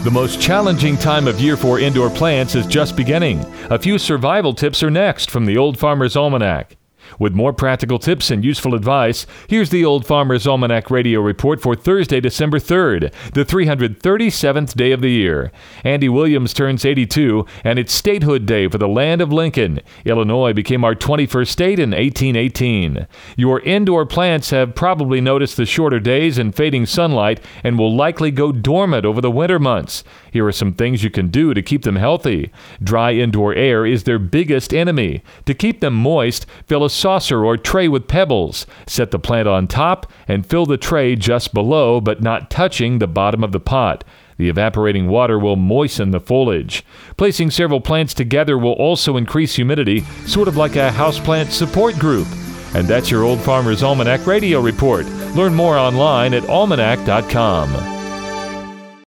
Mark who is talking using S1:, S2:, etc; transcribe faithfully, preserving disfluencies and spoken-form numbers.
S1: The most challenging time of year for indoor plants is just beginning. A few survival tips are next from the Old Farmer's Almanac. With more practical tips and useful advice, here's the Old Farmer's Almanac radio report for Thursday, December third, the three hundred thirty-seventh day of the year. Andy Williams turns eighty-two, and it's statehood day for the land of Lincoln. Illinois became our twenty-first state in eighteen eighteen. Your indoor plants have probably noticed the shorter days and fading sunlight and will likely go dormant over the winter months. Here are some things you can do to keep them healthy. Dry indoor air is their biggest enemy. To keep them moist, fill a saucer or tray with pebbles. Set the plant on top and fill the tray just below but not touching the bottom of the pot. The evaporating water will moisten the foliage. Placing several plants together will also increase humidity, sort of like a houseplant support group. And that's your Old Farmer's Almanac radio report. Learn more online at almanac dot com.